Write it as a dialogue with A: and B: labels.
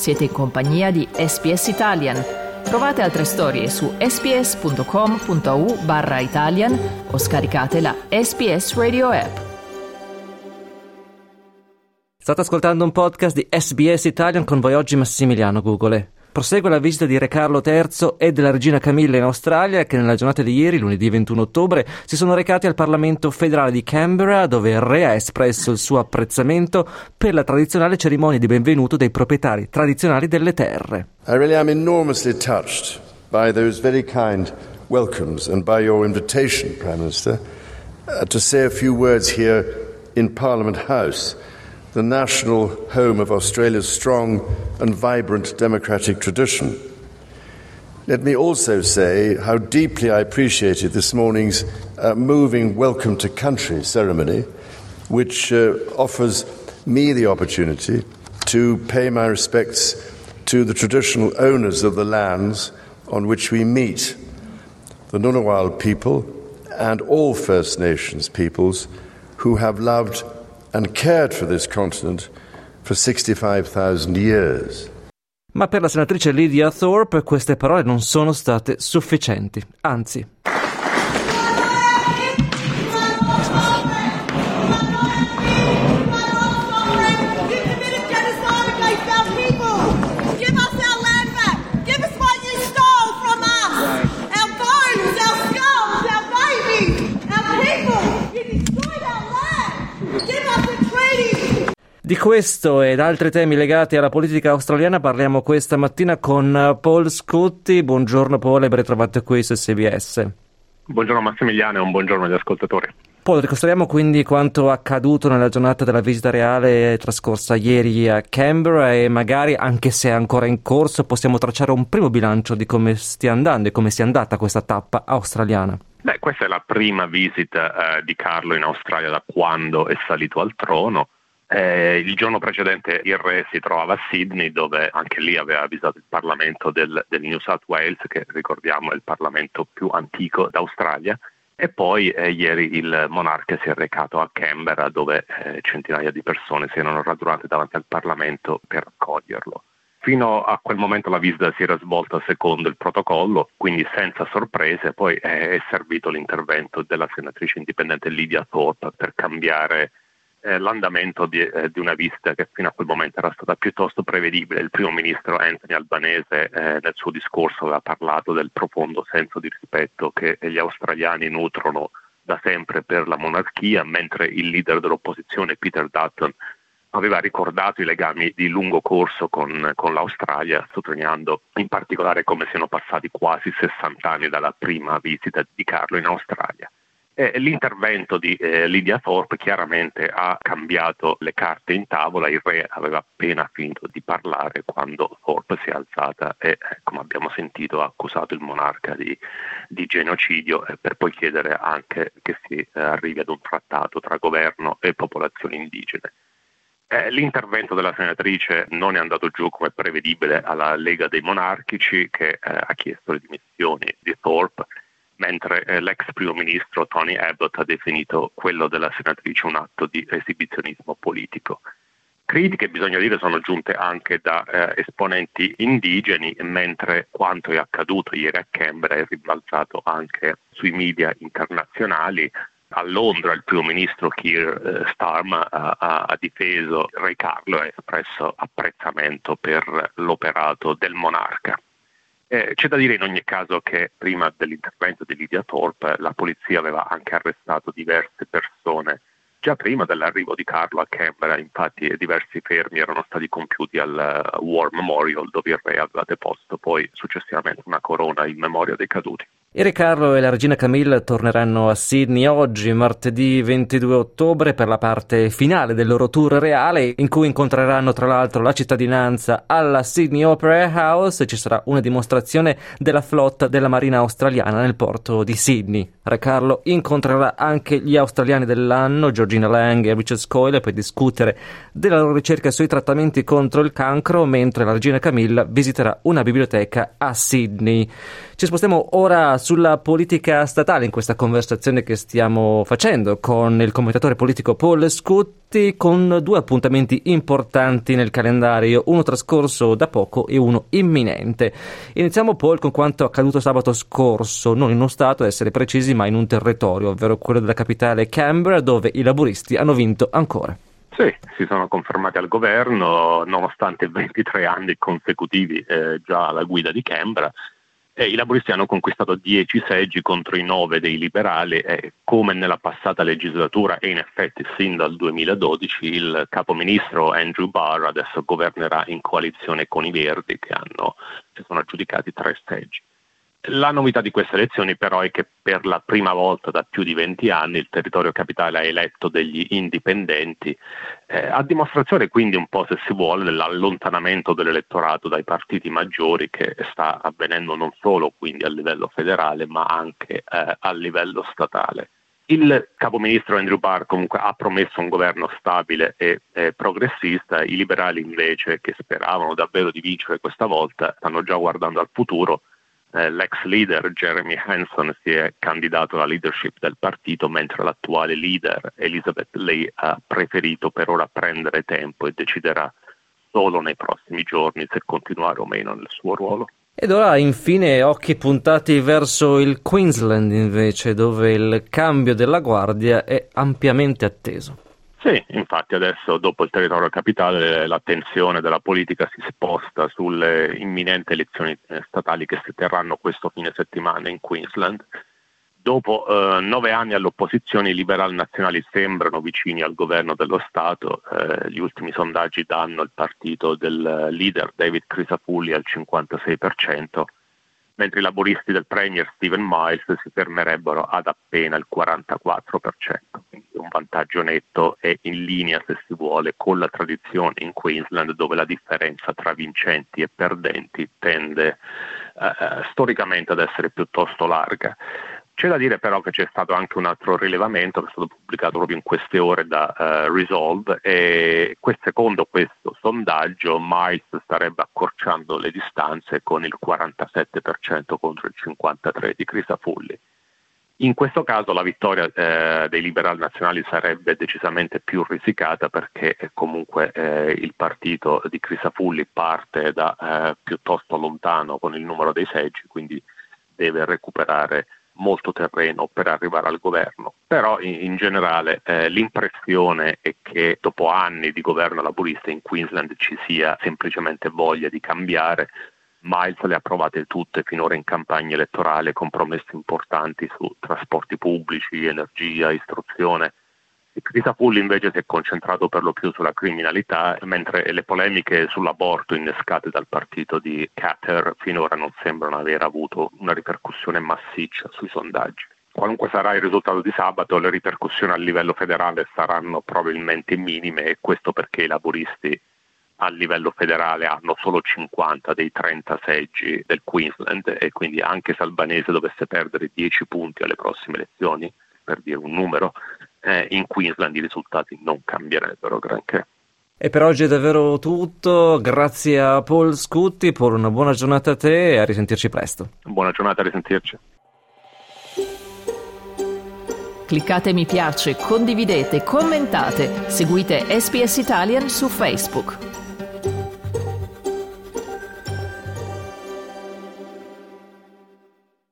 A: Siete in compagnia di SBS Italian. Trovate altre storie su sbs.com.au/Italian o scaricate la SBS Radio app.
B: State ascoltando un podcast di SBS Italian, con voi oggi Massimiliano Gugole. Prosegue la visita di Re Carlo III e della regina Camilla in Australia, che nella giornata di ieri, lunedì 21 ottobre, si sono recati al Parlamento federale di Canberra, dove il re ha espresso il suo apprezzamento per la tradizionale cerimonia di benvenuto dei proprietari tradizionali delle terre.
C: I really am enormously touched by those very kind welcomes and by your invitation, Prime Minister, to say a few words here in Parliament House, the national home of Australia's strong and vibrant democratic tradition. Let me also say how deeply I appreciated this morning's moving Welcome to Country ceremony, which offers me the opportunity to pay my respects to the traditional owners of the lands on which we meet, the Ngunnawal people and all First Nations peoples who have loved and cared for this continent for 65,000 years.
B: Ma per la senatrice Lydia Thorpe queste parole non sono state sufficienti, anzi. Di questo ed altri temi legati alla politica australiana parliamo questa mattina con Paul Scutti. Buongiorno Paul e ben ritrovato qui su SBS.
D: Buongiorno Massimiliano e un buongiorno agli ascoltatori.
B: Paul, ricostruiamo quindi quanto accaduto nella giornata della visita reale trascorsa ieri a Canberra e magari, anche se è ancora in corso, possiamo tracciare un primo bilancio di come stia andando e come sia andata questa tappa australiana.
D: Questa è la prima visita di Carlo in Australia da quando è salito al trono. Il giorno precedente il re si trovava a Sydney, dove anche lì aveva visitato il Parlamento del New South Wales, che ricordiamo è il Parlamento più antico d'Australia, e poi ieri il monarca si è recato a Canberra, dove centinaia di persone si erano radunate davanti al Parlamento per accoglierlo. Fino a quel momento la visita si era svolta secondo il protocollo, quindi senza sorprese. Poi è servito l'intervento della senatrice indipendente Lydia Thorpe per cambiare l'andamento di una visita che fino a quel momento era stata piuttosto prevedibile. Il primo ministro Anthony Albanese nel suo discorso aveva parlato del profondo senso di rispetto che gli australiani nutrono da sempre per la monarchia, mentre il leader dell'opposizione Peter Dutton aveva ricordato i legami di lungo corso con l'Australia, sottolineando in particolare come siano passati quasi 60 anni dalla prima visita di Carlo in Australia. L'intervento di Lydia Thorpe chiaramente ha cambiato le carte in tavola. Il re aveva appena finito di parlare quando Thorpe si è alzata e, come abbiamo sentito, ha accusato il monarca di genocidio, per poi chiedere anche che si arrivi ad un trattato tra governo e popolazioni indigene. L'intervento della senatrice non è andato giù come prevedibile alla Lega dei Monarchici, che ha chiesto le dimissioni di Thorpe, mentre l'ex primo ministro Tony Abbott ha definito quello della senatrice un atto di esibizionismo politico. Critiche, bisogna dire, sono giunte anche da esponenti indigeni, mentre quanto è accaduto ieri a Canberra è rimbalzato anche sui media internazionali. A Londra il primo ministro Keir Starmer ha difeso Re Carlo e ha espresso apprezzamento per l'operato del monarca. C'è da dire in ogni caso che prima dell'intervento di Lydia Thorpe la polizia aveva anche arrestato diverse persone. Già prima dell'arrivo di Carlo a Canberra, infatti, diversi fermi erano stati compiuti al War Memorial, dove il re aveva deposto poi successivamente una corona in memoria dei caduti.
B: Il Re Carlo e la regina Camilla torneranno a Sydney oggi, martedì 22 ottobre, per la parte finale del loro tour reale, in cui incontreranno tra l'altro la cittadinanza alla Sydney Opera House e ci sarà una dimostrazione della flotta della Marina australiana nel porto di Sydney. Re Carlo incontrerà anche gli australiani dell'anno, Georgina Lang e Richard Scoyle, per discutere della loro ricerca sui trattamenti contro il cancro, mentre la regina Camilla visiterà una biblioteca a Sydney. Ci spostiamo ora sulla politica statale in questa conversazione che stiamo facendo con il commentatore politico Paul Scutti. laburisti con due appuntamenti importanti nel calendario, uno trascorso da poco e uno imminente. Iniziamo, Paul, con quanto accaduto sabato scorso, non in uno stato, ad essere precisi, ma in un territorio, ovvero quello della capitale Canberra, dove i laburisti hanno vinto ancora.
D: Sì, si sono confermati al governo nonostante 23 anni consecutivi già alla guida di Canberra. I laburisti hanno conquistato 10 seggi contro i 9 dei liberali come nella passata legislatura e in effetti sin dal 2012 il capoministro Andrew Barr adesso governerà in coalizione con i Verdi che si sono aggiudicati 3 seggi. La novità di queste elezioni però è che per la prima volta da più di 20 anni il territorio capitale ha eletto degli indipendenti, a dimostrazione quindi un po', se si vuole, dell'allontanamento dell'elettorato dai partiti maggiori che sta avvenendo non solo quindi a livello federale ma anche a livello statale. Il capoministro Andrew Barr comunque ha promesso un governo stabile e progressista, i liberali invece che speravano davvero di vincere questa volta stanno già guardando al futuro. L'ex leader Jeremy Hanson si è candidato alla leadership del partito, mentre l'attuale leader Elizabeth Lee ha preferito per ora prendere tempo e deciderà solo nei prossimi giorni se continuare o meno nel suo ruolo.
B: Ed ora infine occhi puntati verso il Queensland invece, dove il cambio della guardia è ampiamente atteso.
D: Sì, infatti adesso dopo il territorio capitale l'attenzione della politica si sposta sulle imminenti elezioni statali che si terranno questo fine settimana in Queensland. Dopo 9 anni all'opposizione i liberal nazionali sembrano vicini al governo dello Stato, gli ultimi sondaggi danno il partito del leader David Crisafulli al 56%, mentre i laburisti del premier Stephen Miles si fermerebbero ad appena il 44%, quindi un vantaggio netto e in linea, se si vuole, con la tradizione in Queensland dove la differenza tra vincenti e perdenti tende storicamente ad essere piuttosto larga. C'è da dire però che c'è stato anche un altro rilevamento che è stato pubblicato proprio in queste ore da Resolve e secondo questo sondaggio Miles starebbe accorciando le distanze con il 47% contro il 53% di Crisafulli. In questo caso la vittoria dei liberal nazionali sarebbe decisamente più risicata perché comunque il partito di Crisafulli parte da piuttosto lontano con il numero dei seggi, quindi deve recuperare molto terreno per arrivare al governo. Però in generale l'impressione è che dopo anni di governo laburista in Queensland ci sia semplicemente voglia di cambiare. Miles le ha provate tutte finora in campagna elettorale con promesse importanti su trasporti pubblici, energia, istruzione. Crisafulli invece si è concentrato per lo più sulla criminalità, mentre le polemiche sull'aborto innescate dal partito di Katter finora non sembrano aver avuto una ripercussione massiccia sui sondaggi. Qualunque sarà il risultato di sabato, le ripercussioni a livello federale saranno probabilmente minime e questo perché i laburisti a livello federale hanno solo 50 dei 30 seggi del Queensland e quindi anche se Albanese dovesse perdere 10 punti alle prossime elezioni, per dire un numero, in Queensland i risultati non cambierebbero granché.
B: E per oggi è davvero tutto, grazie a Paul Scutti, Paul, una buona giornata a te e a risentirci presto.
D: Buona giornata, a risentirci.
A: Cliccate mi piace, condividete, commentate, seguite SPS Italian su Facebook.